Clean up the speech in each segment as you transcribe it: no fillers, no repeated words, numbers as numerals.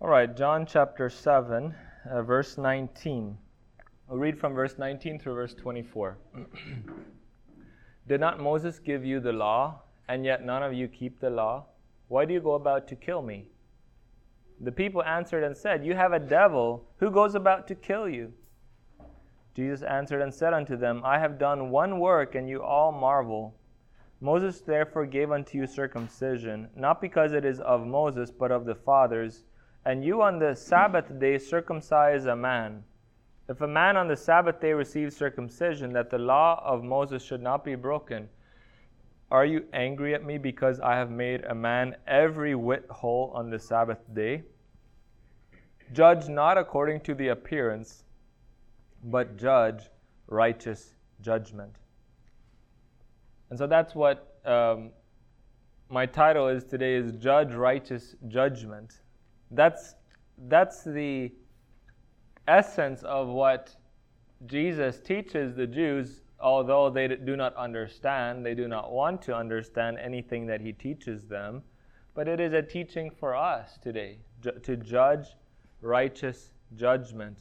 All right, John chapter 7, verse 19. We'll read from verse 19 through verse 24. Did not Moses give you the law, and yet none of you keep the law? Why do you go about to kill me? The people answered and said, You have a devil. Who goes about to kill you? Jesus answered and said unto them, I have done one work, and you all marvel. Moses therefore gave unto you circumcision, not because it is of Moses, but of the fathers. And you on the Sabbath day circumcise a man. If a man on the Sabbath day receives circumcision, that the law of Moses should not be broken, are you angry at me because I have made a man every whit whole on the Sabbath day? Judge not according to the appearance, but judge righteous judgment. And so that's what my title is today, is Judge Righteous Judgment. That's the essence of what Jesus teaches the Jews, although they do not understand, they do not want to understand anything that he teaches them. But it is a teaching for us today, to judge righteous judgment.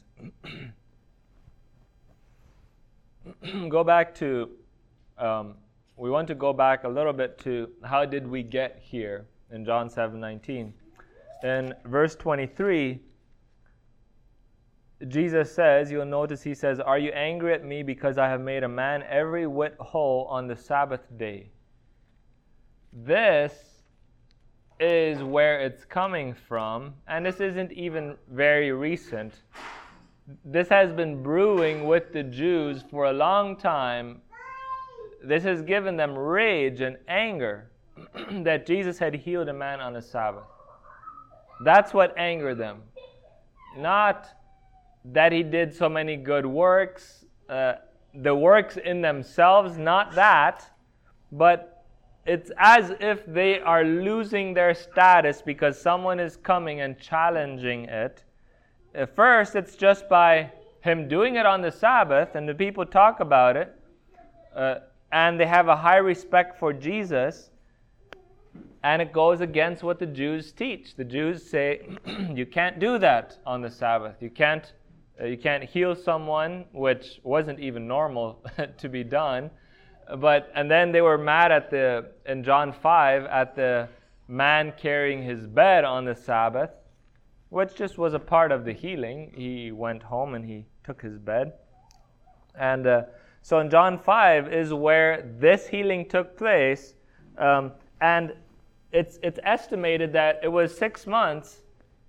Go back to, we want to go back a little bit to how did we get here in John 7:19. In verse 23, Jesus says, you'll notice he says, Are you angry at me because I have made a man every whit whole on the Sabbath day? This is where it's coming from, and this isn't even very recent. This has been brewing with the Jews for a long time. This has given them rage and anger that Jesus had healed a man on the Sabbath. That's what angered them. Not that he did so many good works, the works in themselves, not that, but it's as if they are losing their status because someone is coming and challenging it. At first, it's just by him doing it on the Sabbath, and the people talk about it, and they have a high respect for Jesus, and it goes against what the Jews teach. The Jews say, you can't do that on the Sabbath. You can't heal someone, which wasn't even normal to be done. And then they were mad in John 5 at the man carrying his bed on the Sabbath, which just was a part of the healing. He went home and he took his bed. And so in John 5 is where this healing took place. And it's estimated that it was 6 months.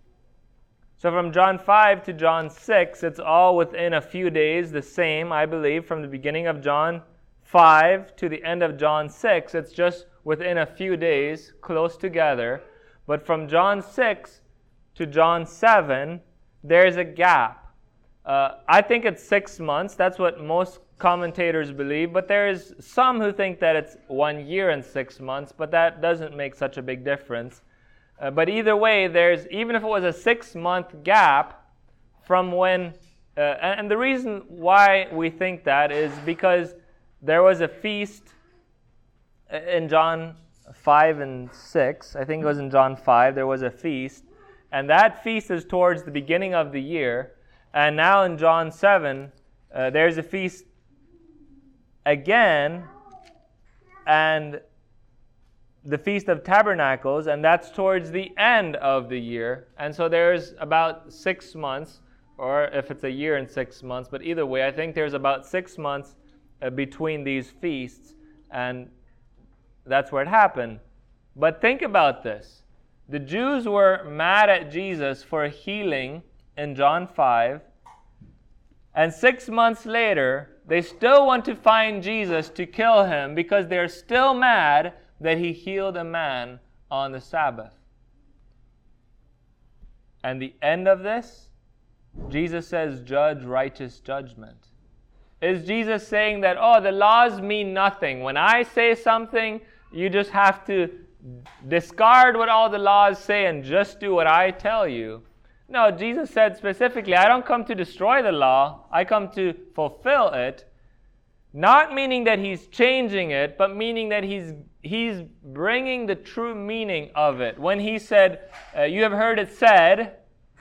So from John 5 to John 6, it's all within a few days, the same, I believe, from the beginning of John 5 to the end of John 6. It's just within a few days, close together. But from John 6 to John 7, there's a gap. I think it's 6 months. That's what most commentators believe. But there's some who think that it's 1 year and 6 months, but that doesn't make such a big difference. But either way, even if it was a 6-month gap from when, and the reason why we think that is because there was a feast in John 5 and 6. I think it was in John 5, there was a feast. And that feast is towards the beginning of the year. And now in John 7, there's a feast again, and the Feast of Tabernacles, and that's towards the end of the year. And so there's about 6 months, or if it's a year and 6 months, but either way, I think there's about 6 months between these feasts, and that's where it happened. But think about this. The Jews were mad at Jesus for healing in John 5, and 6 months later, they still want to find Jesus to kill him because they're still mad that he healed a man on the Sabbath. And the end of this, Jesus says, judge righteous judgment. Is Jesus saying that, the laws mean nothing? When I say something, you just have to discard what all the laws say and just do what I tell you? No, Jesus said specifically, I don't come to destroy the law, I come to fulfill it. Not meaning that he's changing it, but meaning that he's bringing the true meaning of it. When he said, you have heard it said,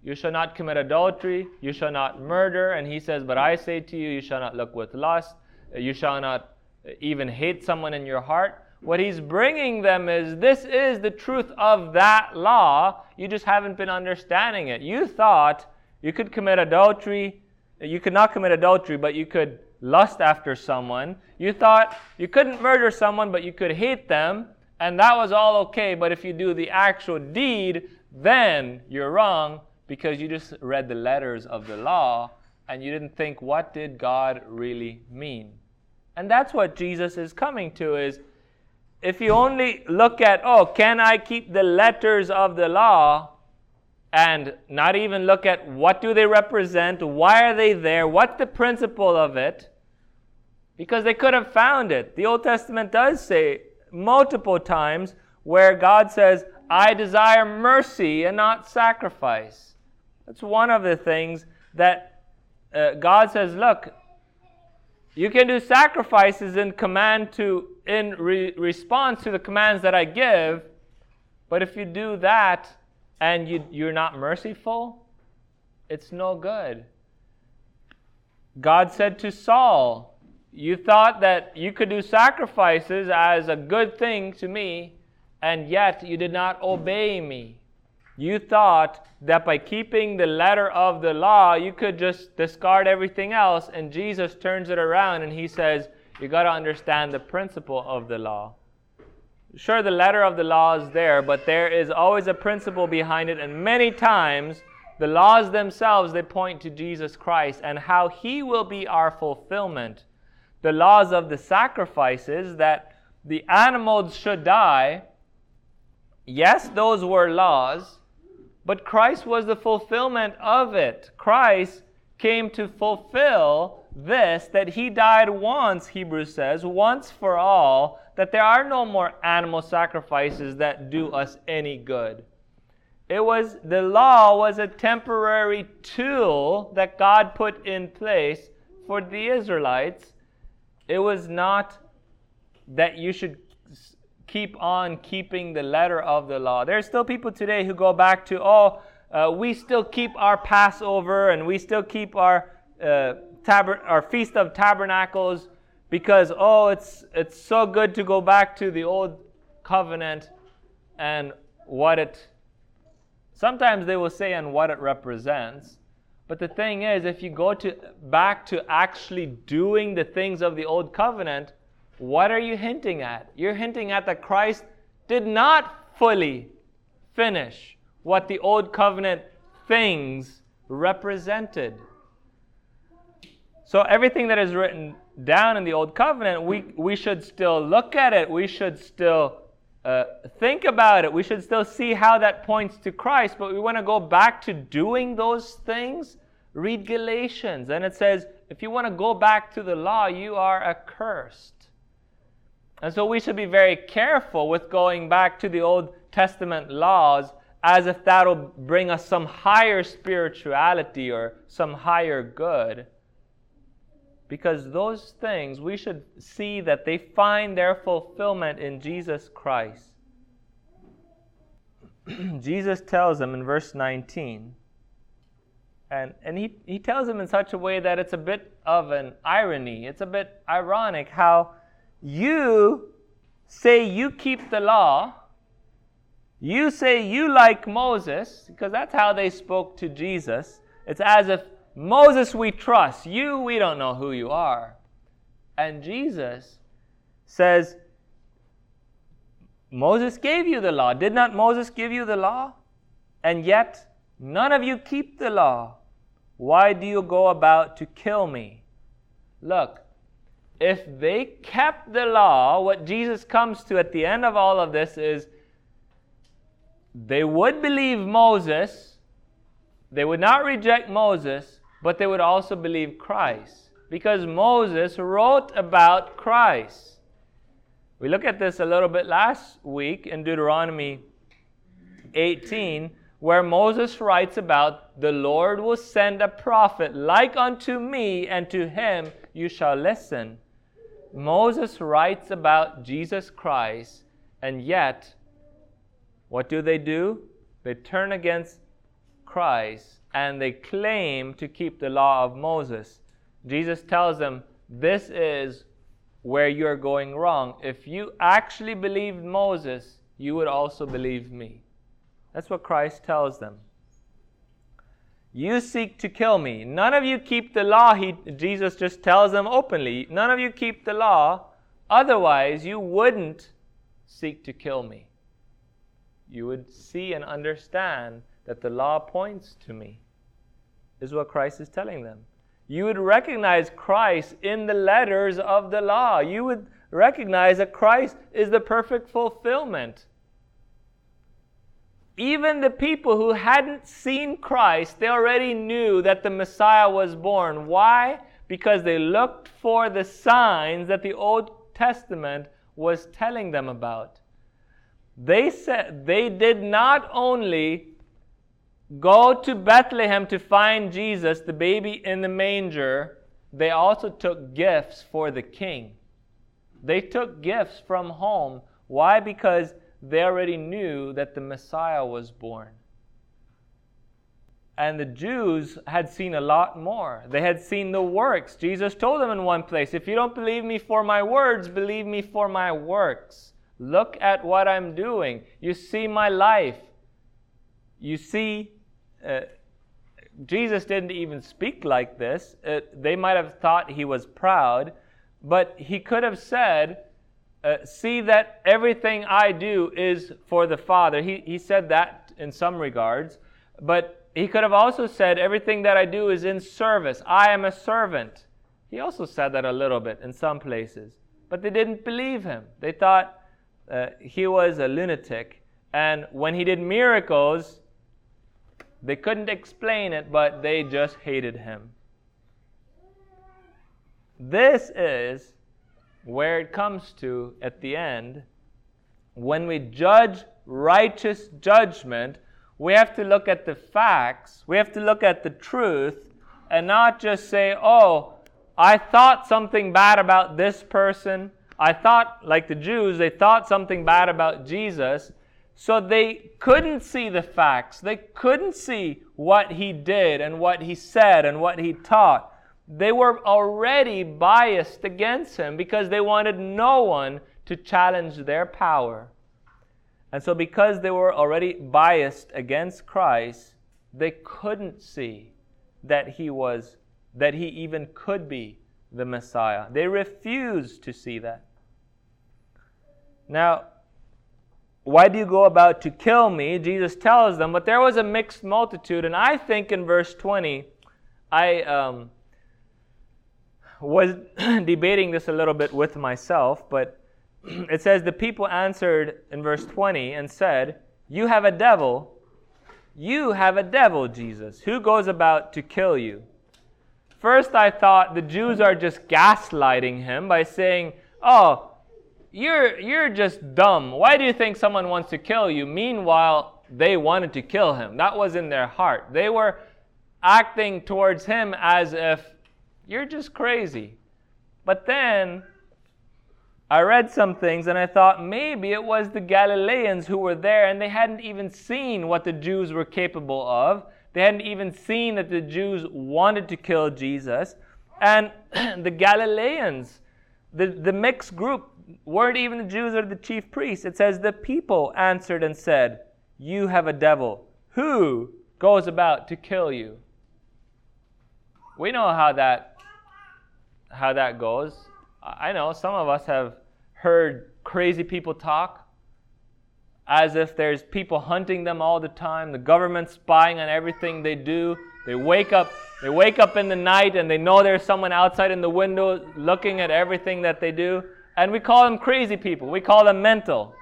You shall not commit adultery. You shall not murder. And he says, but I say to you, you shall not look with lust. You shall not even hate someone in your heart. What he's bringing them is, this is the truth of that law. You just haven't been understanding it. You thought you could commit adultery. You could not commit adultery, but you could lust after someone. You thought you couldn't murder someone, but you could hate them. And that was all okay. But if you do the actual deed, then you're wrong, because you just read the letters of the law and you didn't think, what did God really mean? And that's what Jesus is coming to, is if you only look at, can I keep the letters of the law, and not even look at what do they represent, why are they there, what's the principle of it, because they could have found it. The Old Testament does say multiple times where God says, I desire mercy and not sacrifice. That's one of the things that God says, look, you can do sacrifices in response to the commands that I give, but if you do that and you're not merciful, it's no good. God said to Saul, you thought that you could do sacrifices as a good thing to me, and yet you did not obey me. You thought that by keeping the letter of the law, you could just discard everything else, and Jesus turns it around and he says, you got to understand the principle of the law. Sure, the letter of the law is there, but there is always a principle behind it, and many times the laws themselves, they point to Jesus Christ and how he will be our fulfillment. The laws of the sacrifices, that the animals should die, yes, those were laws, but Christ was the fulfillment of it. Christ came to fulfill this, that he died once, Hebrews says, once for all, that there are no more animal sacrifices that do us any good. The law was a temporary tool that God put in place for the Israelites. It was not that you should keep on keeping the letter of the law. There are still people today who go back to, we still keep our Passover and we still keep our Feast of Tabernacles because, it's so good to go back to the old covenant and sometimes they will say and what it represents. But the thing is, if you go back to actually doing the things of the old covenant, what are you hinting at? You're hinting at that Christ did not fully finish what the old covenant things represented. So everything that is written down in the old covenant, we should still look at it. We should still think about it. We should still see how that points to Christ. But we want to go back to doing those things. Read Galatians. And it says, if you want to go back to the law, you are accursed. And so we should be very careful with going back to the Old Testament laws as if that'll bring us some higher spirituality or some higher good. Because those things, we should see that they find their fulfillment in Jesus Christ. Jesus tells them in verse 19, and he tells them in such a way that it's a bit of an irony. It's a bit ironic how you say you keep the law. You say you like Moses, because that's how they spoke to Jesus. It's as if, Moses, we trust. You, we don't know who you are. And Jesus says, Moses gave you the law. Did not Moses give you the law? And yet, none of you keep the law. Why do you go about to kill me? Look, if they kept the law, what Jesus comes to at the end of all of this is they would believe Moses, they would not reject Moses, but they would also believe Christ, because Moses wrote about Christ. We looked at this a little bit last week in Deuteronomy 18, where Moses writes about the Lord will send a prophet like unto me, and to him you shall listen. Moses writes about Jesus Christ, and yet, what do? They turn against Christ, and they claim to keep the law of Moses. Jesus tells them, this is where you're going wrong. If you actually believed Moses, you would also believe me. That's what Christ tells them. You seek to kill me. None of you keep the law. Jesus just tells them openly, none of you keep the law. Otherwise, you wouldn't seek to kill me. You would see and understand that the law points to me. This is what Christ is telling them. You would recognize Christ in the letters of the law. You would recognize that Christ is the perfect fulfillment. Even the people who hadn't seen Christ, they already knew that the Messiah was born. Why? Because they looked for the signs that the Old Testament was telling them about. They said they did not only go to Bethlehem to find Jesus, the baby in the manger, they also took gifts for the king. They took gifts from home. Why? Because they already knew that the Messiah was born. And the Jews had seen a lot more. They had seen the works. Jesus told them in one place, if you don't believe me for my words, believe me for my works. Look at what I'm doing. You see my life. You see, Jesus didn't even speak like this. They might have thought he was proud, but he could have said, see that everything I do is for the Father. He said that in some regards, but he could have also said, everything that I do is in service. I am a servant. He also said that a little bit in some places, but they didn't believe him. They thought he was a lunatic, and when he did miracles, they couldn't explain it, but they just hated him. This is where it comes to at the end. When we judge righteous judgment, we have to look at the facts. We have to look at the truth and not just say, oh, I thought something bad about this person. I thought, like the Jews, they thought something bad about Jesus. So they couldn't see the facts. They couldn't see what he did and what he said and what he taught. They were already biased against him because they wanted no one to challenge their power. And so because they were already biased against Christ, they couldn't see that he even could be the Messiah. They refused to see that. Now, why do you go about to kill me? Jesus tells them, but there was a mixed multitude. And I think in verse 20, I was debating this a little bit with myself, but it says, the people answered in verse 20 and said, you have a devil. You have a devil, Jesus. Who goes about to kill you? First I thought the Jews are just gaslighting him by saying, oh, you're just dumb. Why do you think someone wants to kill you? Meanwhile, they wanted to kill him. That was in their heart. They were acting towards him as if you're just crazy. But then I read some things and I thought maybe it was the Galileans who were there and they hadn't even seen what the Jews were capable of. They hadn't even seen that the Jews wanted to kill Jesus. And the Galileans, the mixed group, weren't even the Jews or the chief priests. It says, the people answered and said, you have a devil. Who goes about to kill you? We know how that goes. I know some of us have heard crazy people talk as if there's people hunting them all the time, the government spying on everything they do. They wake up in the night and they know there's someone outside in the window looking at everything that they do. And we call them crazy people. We call them mental.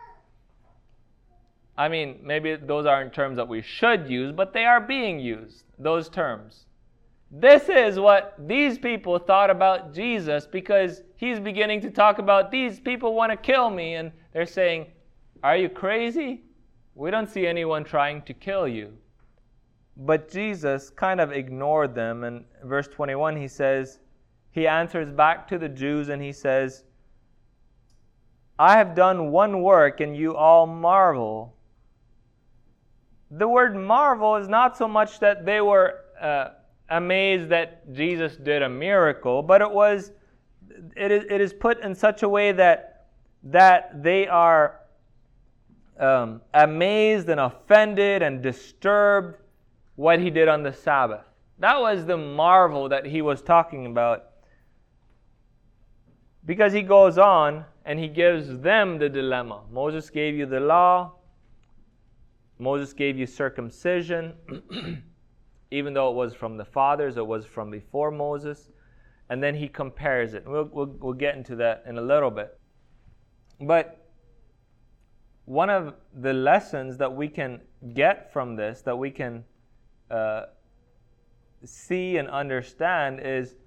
I mean, maybe those aren't terms that we should use, but they are being used, those terms. This is what these people thought about Jesus, because he's beginning to talk about these people want to kill me, and they're saying, are you crazy? We don't see anyone trying to kill you. But Jesus kind of ignored them. And verse 21, he answers back to the Jews and he says, I have done one work and you all marvel. the word marvel is not so much that they were amazed that Jesus did a miracle, but it is put in such a way that they are amazed and offended and disturbed what he did on the Sabbath. That was the marvel that he was talking about. Because he goes on and he gives them the dilemma. Moses gave you the law. Moses gave you circumcision. Even though it was from the fathers, it was from before Moses. And then he compares it. We'll get into that in a little bit. But one of the lessons that we can get from this, that we can see and understand is,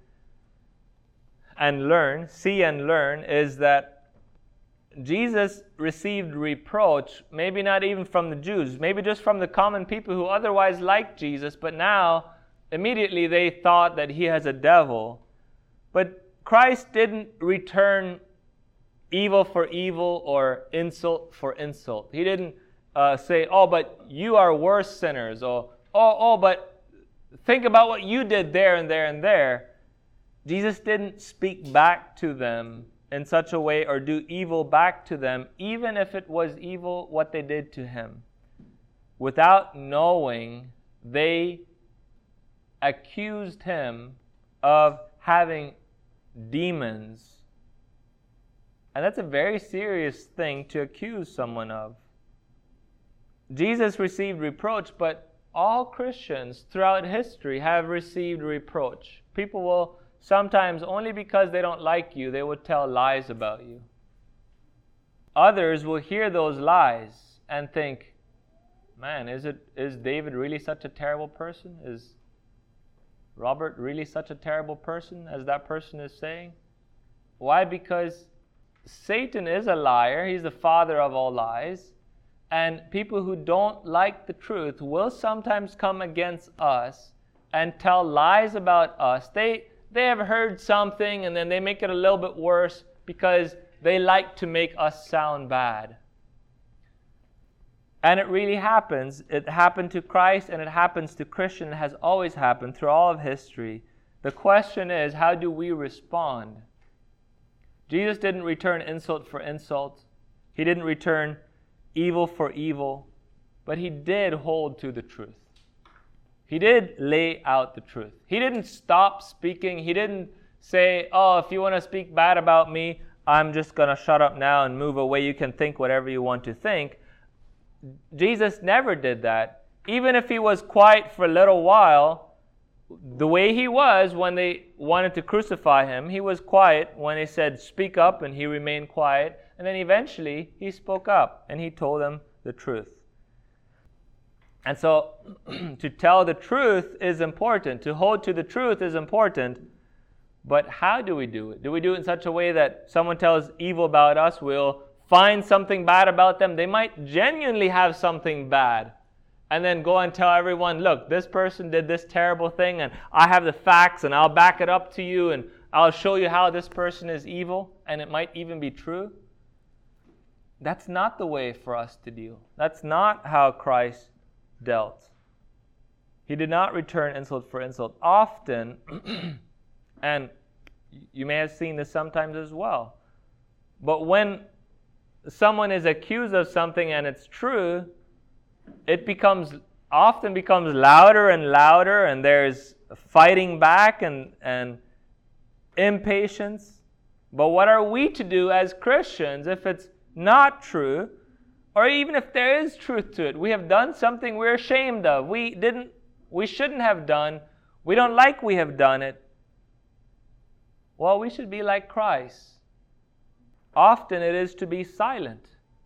see and learn, is that Jesus received reproach, maybe not even from the Jews, maybe just from the common people who otherwise liked Jesus, but now immediately they thought that he has a devil. But Christ didn't return evil for evil or insult for insult. He didn't say, oh, but you are worse sinners, or but think about what you did there and there and there. Jesus didn't speak back to them in such a way or do evil back to them, even if it was evil what they did to him. Without knowing, they accused him of having demons. And that's a very serious thing to accuse someone of. Jesus received reproach, but all Christians throughout history have received reproach. People will sometimes, only because they don't like you, they will tell lies about you. Others will hear those lies and think, man, is David really such a terrible person? Is Robert really such a terrible person as that person is saying? Why? Because Satan is a liar. He's the father of all lies. And people who don't like the truth will sometimes come against us and tell lies about us. They have heard something and then they make it a little bit worse because they like to make us sound bad. And it really happens. It happened to Christ and it happens to Christians. It has always happened through all of history. The question is, how do we respond? Jesus didn't return insult for insult. He didn't return evil for evil. But he did hold to the truth. He did lay out the truth. He didn't stop speaking. He didn't say, oh, if you want to speak bad about me, I'm just going to shut up now and move away. You can think whatever you want to think. Jesus never did that. Even if he was quiet for a little while, the way he was when they wanted to crucify him, he was quiet when they said, speak up, and he remained quiet. And then eventually he spoke up and he told them the truth. And so to tell the truth is important. To hold to the truth is important. But how do we do it? Do we do it in such a way that someone tells evil about us, we'll find something bad about them? They might genuinely have something bad. And then go and tell everyone, look, this person did this terrible thing and I have the facts and I'll back it up to you and I'll show you how this person is evil and it might even be true. That's not the way for us to deal. That's not how Christ dealt. He did not return insult for insult. Often, and you may have seen this sometimes as well, but when someone is accused of something and it's true, it often becomes louder and louder, and there's fighting back and impatience. But what are we to do as Christians if it's not true? Or even if there is truth to it, we have done something we're ashamed of. We shouldn't have done. We don't like we have done it. Well, we should be like Christ. Often it is to be silent.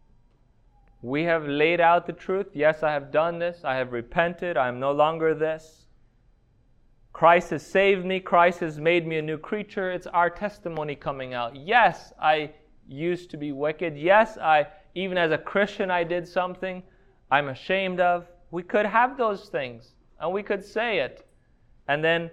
We have laid out the truth. Yes, I have done this. I have repented. I am no longer this. Christ has saved me. Christ has made me a new creature. It's our testimony coming out. Yes, I used to be wicked. Yes, even as a Christian, I did something I'm ashamed of. We could have those things, and we could say it. And then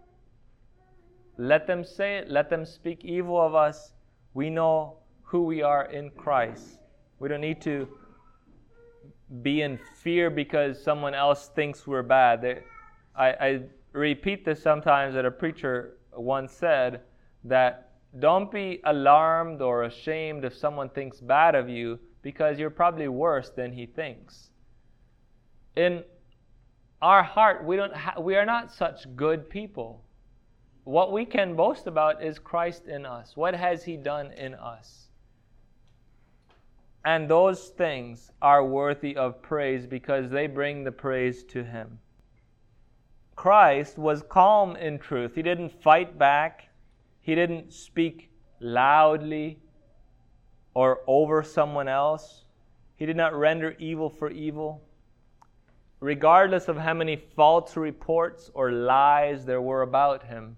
let them say it. Let them speak evil of us. We know who we are in Christ. We don't need to be in fear because someone else thinks we're bad. I repeat this sometimes, that a preacher once said that don't be alarmed or ashamed if someone thinks bad of you, because you're probably worse than he thinks. In our heart, we are not such good people. What we can boast about is Christ in us. What has he done in us? And those things are worthy of praise because they bring the praise to him. Christ was calm in truth. He didn't fight back. He didn't speak loudly or over someone else. He did not render evil for evil. Regardless of how many false reports or lies there were about him,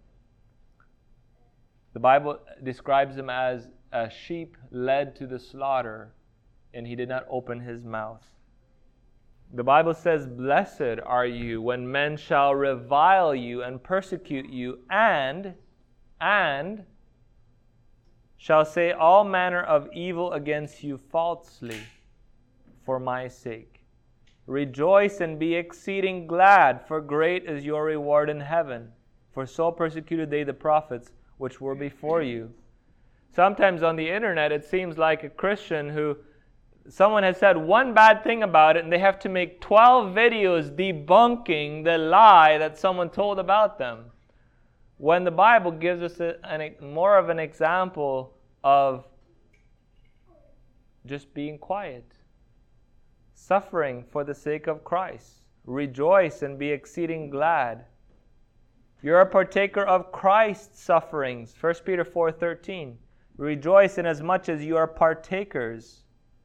the Bible describes him as a sheep led to the slaughter, and he did not open his mouth. The Bible says, "Blessed are you when men shall revile you and persecute you, and shall say all manner of evil against you falsely for my sake. Rejoice and be exceeding glad, for great is your reward in heaven. For so persecuted they the prophets which were before you." Sometimes on the internet it seems like a Christian who someone has said one bad thing about it and they have to make 12 videos debunking the lie that someone told about them. When the Bible gives us more of an example of just being quiet, suffering for the sake of Christ. Rejoice and be exceeding glad. You're a partaker of Christ's sufferings. 1 Peter 4:13. Rejoice inasmuch as you are partakers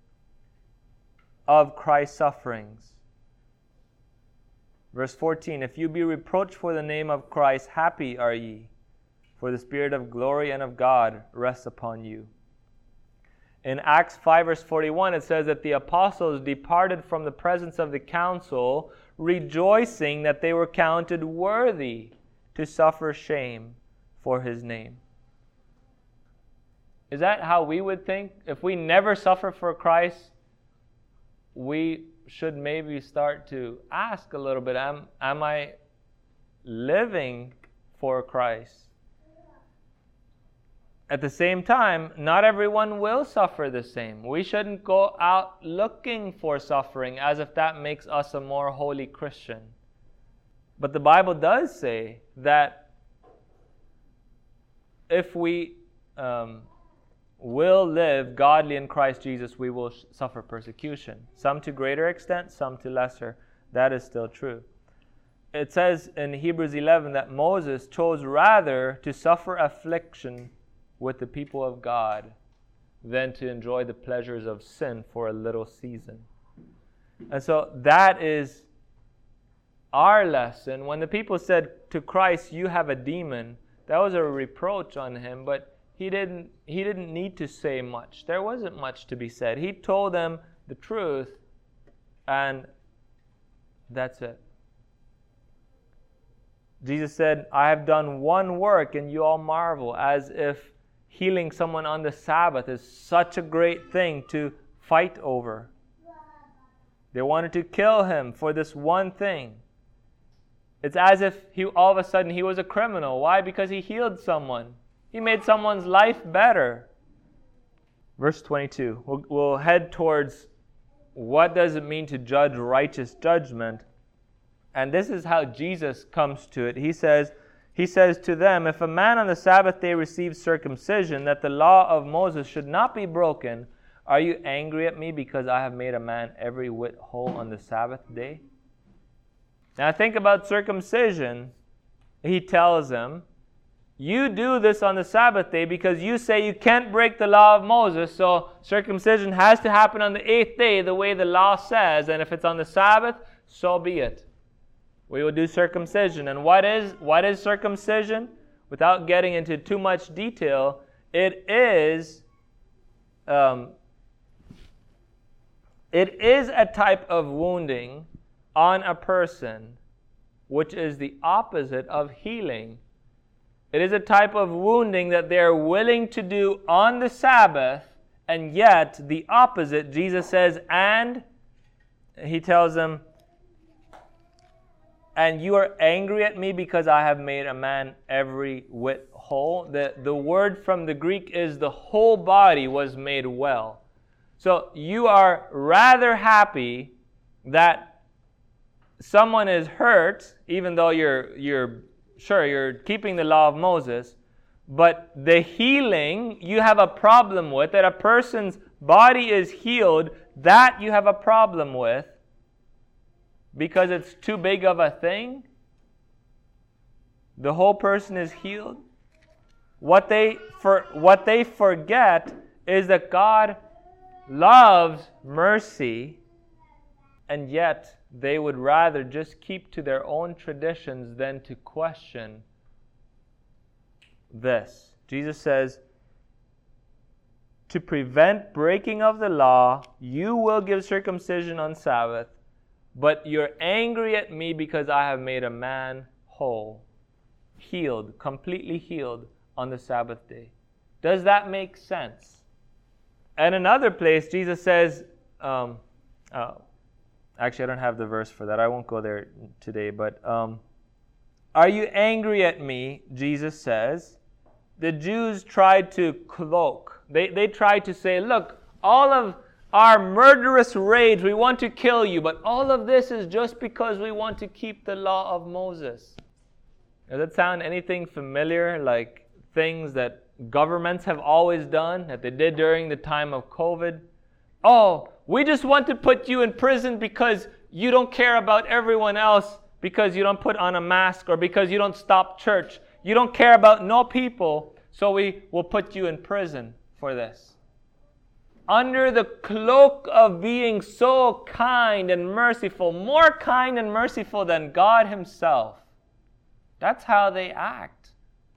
of Christ's sufferings. Verse 14. If you be reproached for the name of Christ, happy are ye, for the Spirit of glory and of God rests upon you. In Acts 5 verse 41, it says that the apostles departed from the presence of the council, rejoicing that they were counted worthy to suffer shame for his name. Is that how we would think? If we never suffer for Christ, we should maybe start to ask a little bit, am I living for Christ? At the same time, not everyone will suffer the same. We shouldn't go out looking for suffering as if that makes us a more holy Christian. But the Bible does say that if we will live godly in Christ Jesus, we will suffer persecution. Some to greater extent, some to lesser. That is still true. It says in Hebrews 11 that Moses chose rather to suffer affliction with the people of God than to enjoy the pleasures of sin for a little season. And so that is our lesson. When the people said to Christ, "You have a demon," that was a reproach on him, but he didn't need to say much. There wasn't much to be said. He told them the truth, and that's it. Jesus said, "I have done one work and you all marvel," as if healing someone on the Sabbath is such a great thing to fight over. They wanted to kill him for this one thing. It's as if all of a sudden he was a criminal. Why? Because he healed someone. He made someone's life better. Verse 22. We'll head towards what does it mean to judge righteous judgment. And this is how Jesus comes to it. He says to them, "If a man on the Sabbath day receives circumcision, that the law of Moses should not be broken, are you angry at me because I have made a man every whit whole on the Sabbath day?" Now think about circumcision. He tells them, you do this on the Sabbath day because you say you can't break the law of Moses, so circumcision has to happen on the 8th day the way the law says, and if it's on the Sabbath, so be it. We will do circumcision. And what is circumcision? Without getting into too much detail, it is a type of wounding on a person, which is the opposite of healing. It is a type of wounding that they are willing to do on the Sabbath, and yet the opposite, Jesus says, and he tells them, and you are angry at me because I have made a man every whit whole. The word from the Greek is the whole body was made well. So you are rather happy that someone is hurt, even though you're keeping the law of Moses, but the healing you have a problem with, that a person's body is healed, that you have a problem with because it's too big of a thing. The whole person is healed. What they forget is that God loves mercy, and yet they would rather just keep to their own traditions than to question this. Jesus says, to prevent breaking of the law, you will give circumcision on Sabbath, but you're angry at me because I have made a man whole, healed, completely healed on the Sabbath day. Does that make sense? And another place, Jesus says, actually I don't have the verse for that. I won't go there today. But are you angry at me? Jesus says. The Jews tried to cloak. They tried to say, look, all of our murderous rage, we want to kill you. But all of this is just because we want to keep the law of Moses. Does that sound anything familiar? Like things that governments have always done, that they did during the time of COVID? Oh, we just want to put you in prison because you don't care about everyone else, because you don't put on a mask, or because you don't stop church. You don't care about no people, so we will put you in prison for this. Under the cloak of being so kind and merciful, more kind and merciful than God Himself. That's how they act.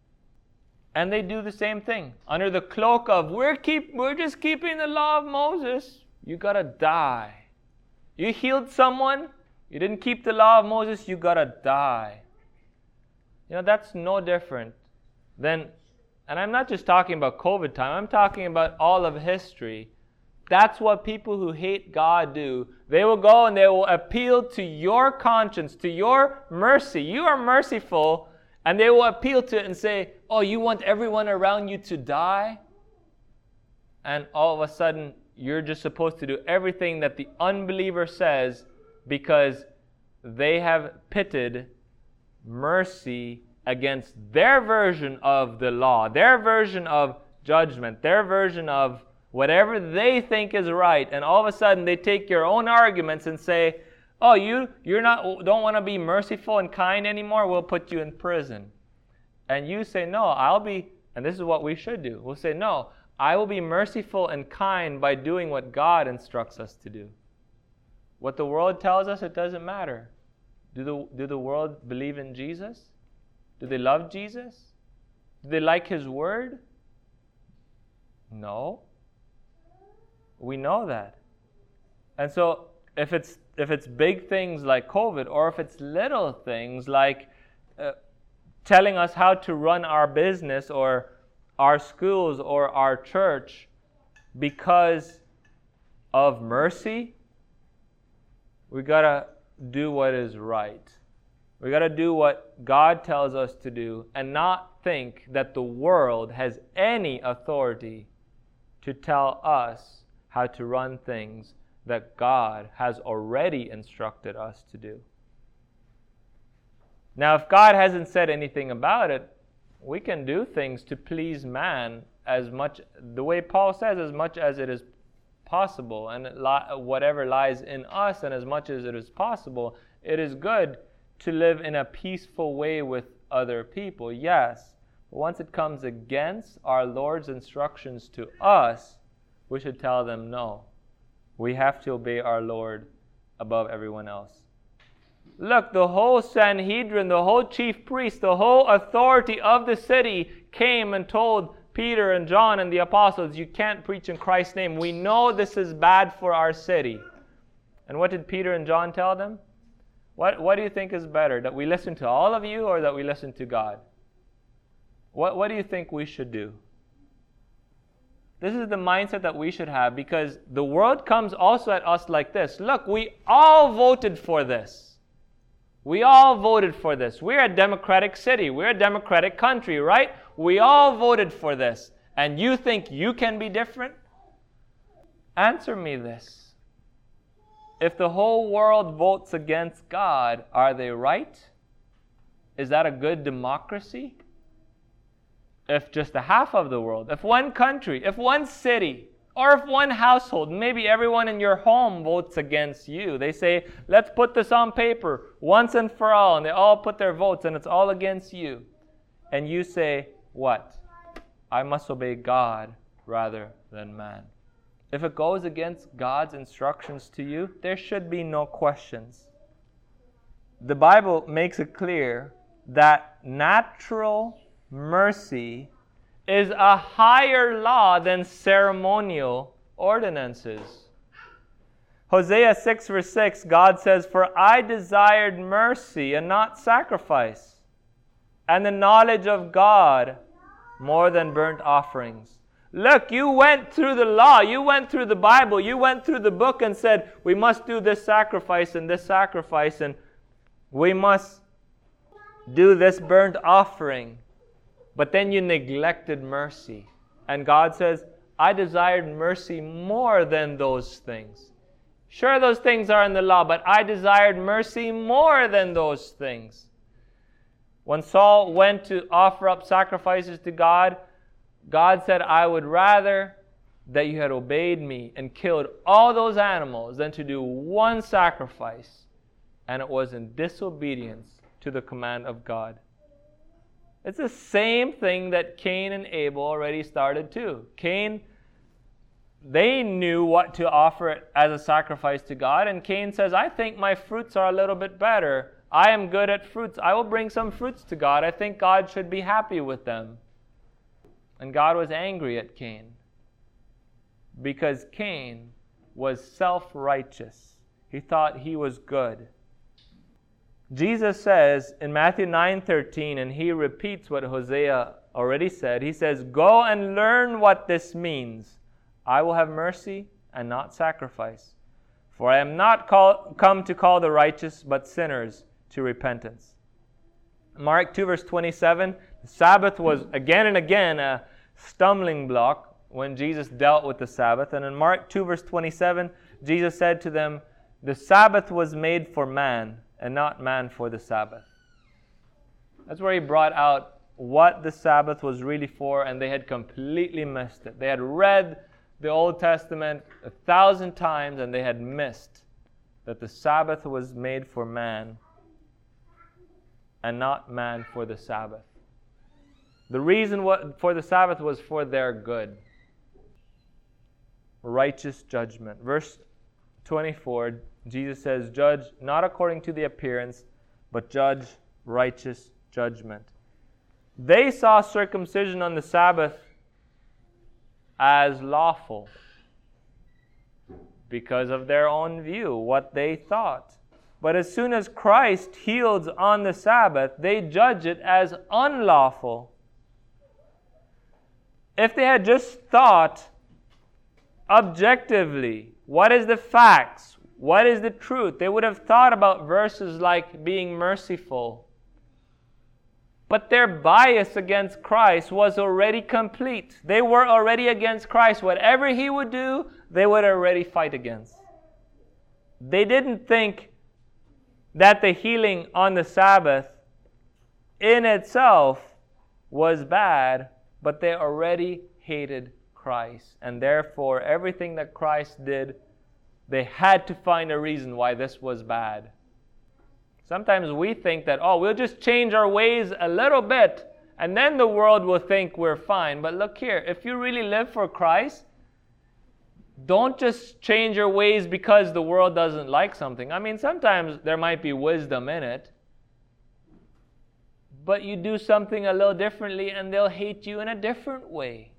And they do the same thing. Under the cloak of, we're just keeping the law of Moses. You gotta die. You healed someone, you didn't keep the law of Moses, you gotta die. That's no different than, and I'm not just talking about COVID time, I'm talking about all of history. That's what people who hate God do. They will go and they will appeal to your conscience, to your mercy. You are merciful, and they will appeal to it and say, oh, you want everyone around you to die? And all of a sudden, you're just supposed to do everything that the unbeliever says because they have pitted mercy against their version of the law, their version of judgment, their version of whatever they think is right. And all of a sudden, they take your own arguments and say, oh, don't want to be merciful and kind anymore? We'll put you in prison. And you say, no, and this is what we should do. We'll say, no, I will be merciful and kind by doing what God instructs us to do. What the world tells us, it doesn't matter. Do the world believe in Jesus? Do they love Jesus? Do they like His word? No. We know that. And so if it's big things like COVID, or if it's little things like telling us how to run our business or our schools or our church because of mercy, we gotta do what is right. We gotta do what God tells us to do and not think that the world has any authority to tell us how to run things that God has already instructed us to do. Now, if God hasn't said anything about it, we can do things to please man as much, the way Paul says, as much as it is possible, and whatever lies in us, and as much as it is possible, it is good to live in a peaceful way with other people, yes. But once it comes against our Lord's instructions to us, we should tell them no. We have to obey our Lord above everyone else. Look, the whole Sanhedrin, the whole chief priest, the whole authority of the city came and told Peter and John and the apostles, you can't preach in Christ's name. We know this is bad for our city. And what did Peter and John tell them? What do you think is better, that we listen to all of you or that we listen to God? What do you think we should do? This is the mindset that we should have, because the world comes also at us like this. Look, we all voted for this. We all voted for this. We're a democratic city. We're a democratic country, right? We all voted for this. And you think you can be different? Answer me this. If the whole world votes against God, are they right? Is that a good democracy? If just a half of the world, if one country, if one city, or if one household, maybe everyone in your home votes against you. They say, let's put this on paper once and for all, and they all put their votes, and it's all against you. And you say, what? I must obey God rather than man. If it goes against God's instructions to you, there should be no questions. The Bible makes it clear that natural mercy is a higher law than ceremonial ordinances. Hosea 6 verse 6, God says, "For I desired mercy and not sacrifice, and the knowledge of God more than burnt offerings." Look, you went through the law, you went through the Bible, you went through the book and said, we must do this sacrifice, and we must do this burnt offering. But then you neglected mercy. And God says, I desired mercy more than those things. Sure, those things are in the law, but I desired mercy more than those things. When Saul went to offer up sacrifices to God, God said, I would rather that you had obeyed me and killed all those animals than to do one sacrifice. And it was in disobedience to the command of God. It's the same thing that Cain and Abel already started too. Cain, they knew what to offer as a sacrifice to God, and Cain says, I think my fruits are a little bit better. I am good at fruits. I will bring some fruits to God. I think God should be happy with them. And God was angry at Cain because Cain was self-righteous. He thought he was good. Jesus says in Matthew 9:13, and he repeats what Hosea already said, he says, "Go and learn what this means. I will have mercy and not sacrifice. For I am not come to call the righteous, but sinners to repentance." Mark 2 verse 27, the Sabbath was again and again a stumbling block when Jesus dealt with the Sabbath. And in Mark 2 verse 27, Jesus said to them, "The Sabbath was made for man, and not man for the Sabbath." That's where he brought out what the Sabbath was really for, and they had completely missed it. They had read the Old Testament 1,000 times, and they had missed that the Sabbath was made for man, and not man for the Sabbath. The reason for the Sabbath was for their good. Righteous judgment. Verse 24, Jesus says, "Judge not according to the appearance, but judge righteous judgment." They saw circumcision on the Sabbath as lawful because of their own view, what they thought. But as soon as Christ heals on the Sabbath, they judge it as unlawful. If they had just thought objectively, what is the facts? What is the truth? They would have thought about verses like being merciful. But their bias against Christ was already complete. They were already against Christ. Whatever he would do, they would already fight against. They didn't think that the healing on the Sabbath in itself was bad, but they already hated Christ. And therefore, everything that Christ did, they had to find a reason why this was bad. Sometimes we think that, we'll just change our ways a little bit, and then the world will think we're fine. But look here, if you really live for Christ, don't just change your ways because the world doesn't like something. I mean, sometimes there might be wisdom in it, but you do something a little differently and they'll hate you in a different way.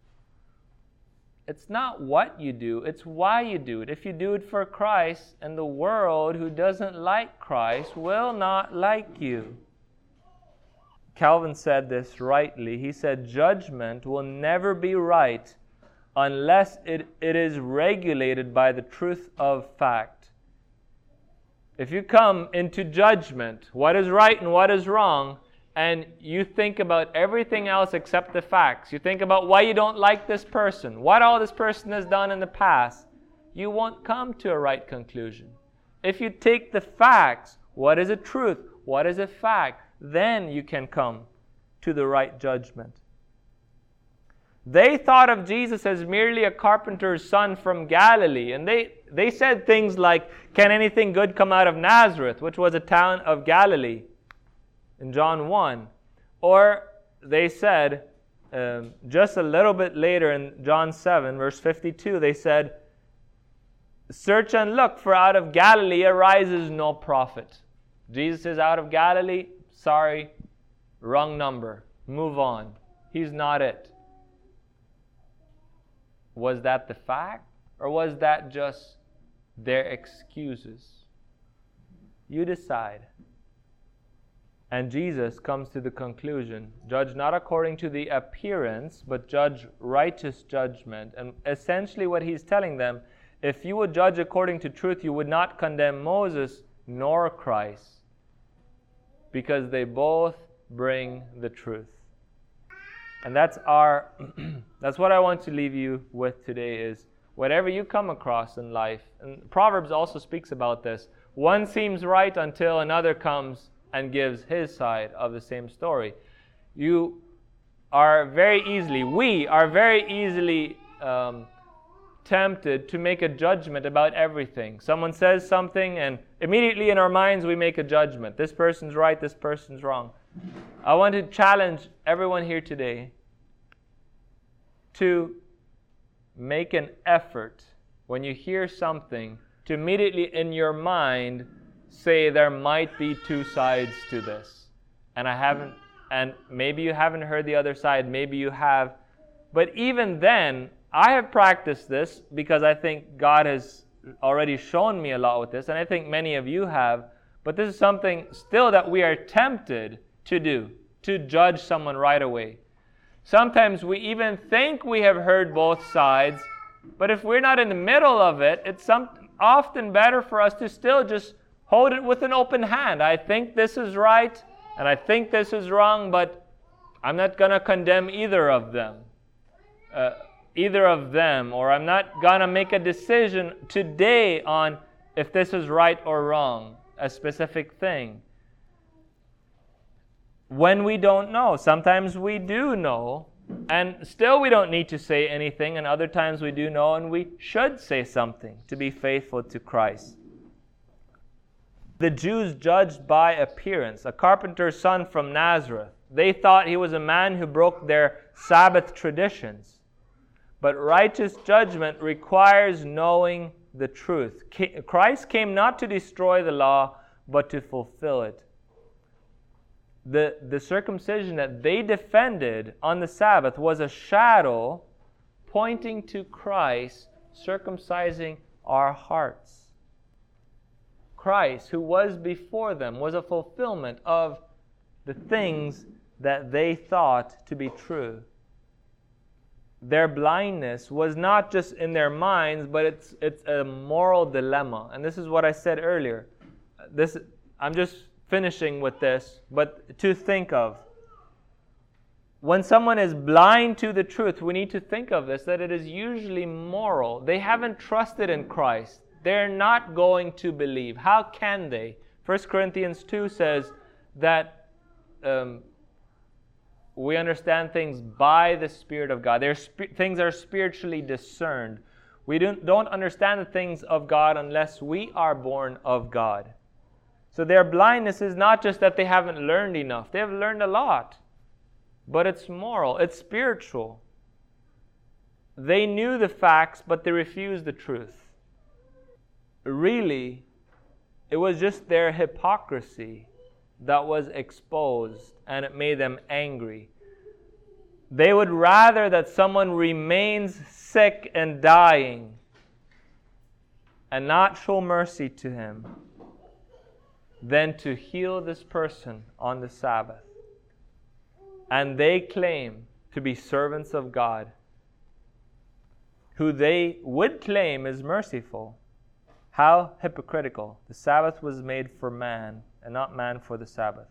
It's not what you do, it's why you do it. If you do it for Christ, and the world who doesn't like Christ will not like you. Calvin said this rightly. He said, judgment will never be right unless it is regulated by the truth of fact. If you come into judgment, what is right and what is wrong, and you think about everything else except the facts, you think about why you don't like this person, what all this person has done in the past, you won't come to a right conclusion. If you take the facts, what is a truth, what is a fact, then you can come to the right judgment. They thought of Jesus as merely a carpenter's son from Galilee. And they said things like, can anything good come out of Nazareth, which was a town of Galilee, in John 1. Or they said, just a little bit later in John 7, verse 52, they said, search and look, for out of Galilee arises no prophet. Jesus is out of Galilee? Sorry, wrong number. Move on. He's not it. Was that the fact? Or was that just their excuses? You decide. And Jesus comes to the conclusion, judge not according to the appearance, but judge righteous judgment. And essentially what he's telling them, if you would judge according to truth, you would not condemn Moses nor Christ, because they both bring the truth. And that's what I want to leave you with today is, whatever you come across in life, and Proverbs also speaks about this, one seems right until another comes and gives his side of the same story. We are very easily tempted to make a judgment about everything. Someone says something and immediately in our minds we make a judgment. This person's right, this person's wrong. I want to challenge everyone here today to make an effort when you hear something to immediately in your mind say there might be two sides to this. And maybe you haven't heard the other side, maybe you have. But even then, I have practiced this because I think God has already shown me a lot with this, and I think many of you have. But this is something still that we are tempted to do, to judge someone right away. Sometimes we even think we have heard both sides, but if we're not in the middle of it, it's often better for us to still just hold it with an open hand. I think this is right, and I think this is wrong, but I'm not going to condemn either of them, or I'm not going to make a decision today on if this is right or wrong, a specific thing. When we don't know, sometimes we do know, and still we don't need to say anything, and other times we do know, and we should say something to be faithful to Christ. The Jews judged by appearance, a carpenter's son from Nazareth. They thought he was a man who broke their Sabbath traditions. But righteous judgment requires knowing the truth. Christ came not to destroy the law, but to fulfill it. The circumcision that they defended on the Sabbath was a shadow pointing to Christ circumcising our hearts. Christ, who was before them, was a fulfillment of the things that they thought to be true. Their blindness was not just in their minds, but it's a moral dilemma. And this is what I said earlier. I'm just finishing with this, but to think of. When someone is blind to the truth, we need to think of this, that it is usually moral. They haven't trusted in Christ. They're not going to believe. How can they? 1 Corinthians 2 says that we understand things by the Spirit of God. Things are spiritually discerned. We don't understand the things of God unless we are born of God. So their blindness is not just that they haven't learned enough. They have learned a lot. But it's moral. It's spiritual. They knew the facts, but they refused the truth. Really, it was just their hypocrisy that was exposed, and it made them angry. They would rather that someone remains sick and dying and not show mercy to him than to heal this person on the Sabbath. And they claim to be servants of God. who they would claim is merciful. How hypocritical. The Sabbath was made for man, and not man for the Sabbath.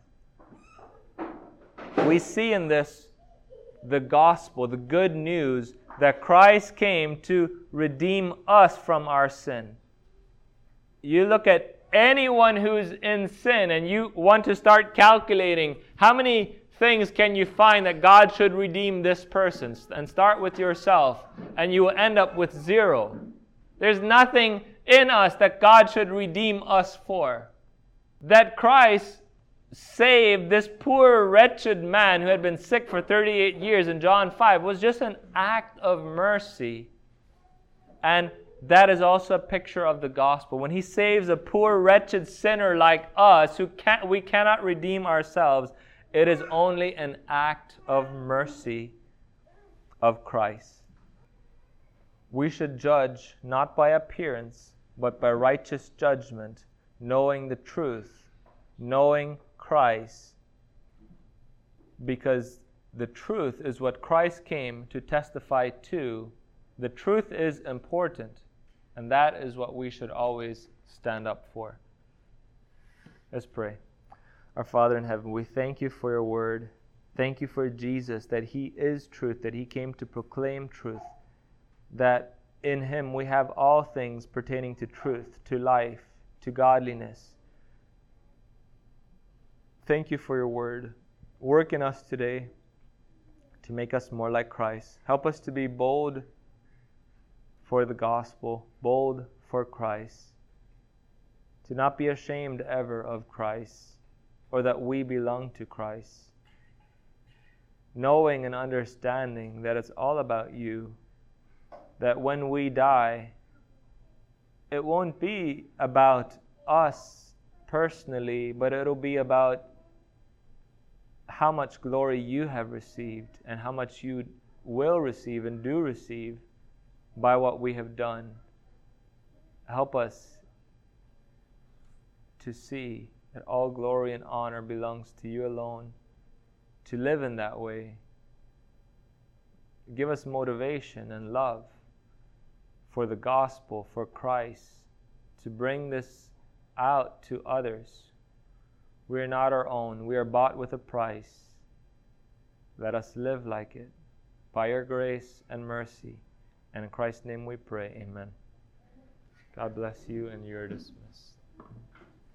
We see in this the gospel, the good news, that Christ came to redeem us from our sin. You look at anyone who's in sin and you want to start calculating how many things can you find that God should redeem this person, and start with yourself, and you will end up with 0. There's nothing in us that God should redeem us for. That Christ saved this poor, wretched man who had been sick for 38 years in John 5 was just an act of mercy. And that is also a picture of the gospel. When He saves a poor, wretched sinner like us, we cannot redeem ourselves, it is only an act of mercy of Christ. We should judge not by appearance, but by righteous judgment, knowing the truth, knowing Christ, because the truth is what Christ came to testify to. The truth is important, and that is what we should always stand up for. Let's pray. Our Father in heaven, we thank You for Your word. Thank You for Jesus, that He is truth, that He came to proclaim truth, that in Him we have all things pertaining to truth, to life, to godliness. Thank You for Your word. Work in us today to make us more like Christ. Help us to be bold for the gospel, bold for Christ, to not be ashamed ever of Christ, or that we belong to Christ, knowing and understanding that it's all about You, that when we die, it won't be about us personally, but it'll be about how much glory You have received and how much You will receive and do receive by what we have done. Help us to see that all glory and honor belongs to You alone, to live in that way. Give us motivation and love for the gospel, for Christ, to bring this out to others. We are not our own. We are bought with a price. Let us live like it by Your grace and mercy. And in Christ's name we pray, amen. God bless you, and you're dismissed.